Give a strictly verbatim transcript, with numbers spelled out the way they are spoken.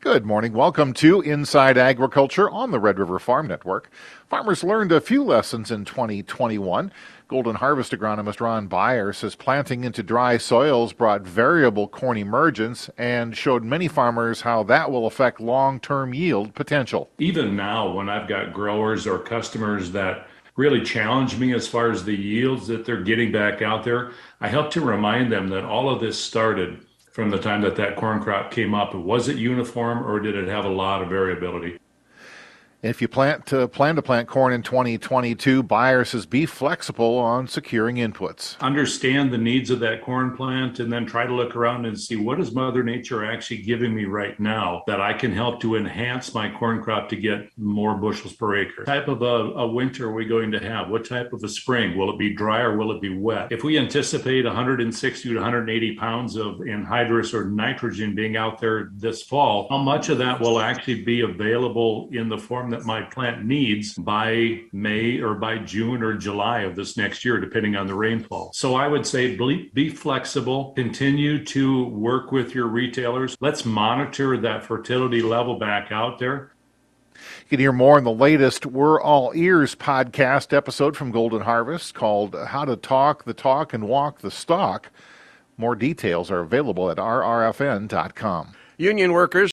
Good morning. Welcome to Inside Agriculture on the Red River Farm Network. Farmers learned a few lessons in twenty twenty-one. Golden Harvest agronomist Ron Byers says planting into dry soils brought variable corn emergence and showed many farmers how that will affect long-term yield potential. Even now, when I've got growers or customers that really challenge me as far as the yields that they're getting back out there, I help to remind them that all of this started from the time that that corn crop came up. Was it uniform or did it have a lot of variability? If you plant to, plan to plant corn in twenty twenty-two, Byers says be flexible on securing inputs. Understand the needs of that corn plant and then try to look around and see what is Mother Nature actually giving me right now that I can help to enhance my corn crop to get more bushels per acre. What type of a, a winter are we going to have? What type of a spring? Will it be dry or will it be wet? If we anticipate one hundred sixty to one hundred eighty pounds of anhydrous or nitrogen being out there this fall, how much of that will actually be available in the form that my plant needs by May or by June or July of this next year, depending on the rainfall? So I would say be, be flexible, continue to work with your retailers. Let's monitor that fertility level back out there. You can hear more in the latest We're All Ears podcast episode from Golden Harvest called How to Talk the Talk and Walk the Stalk. More details are available at r r f n dot com. Union workers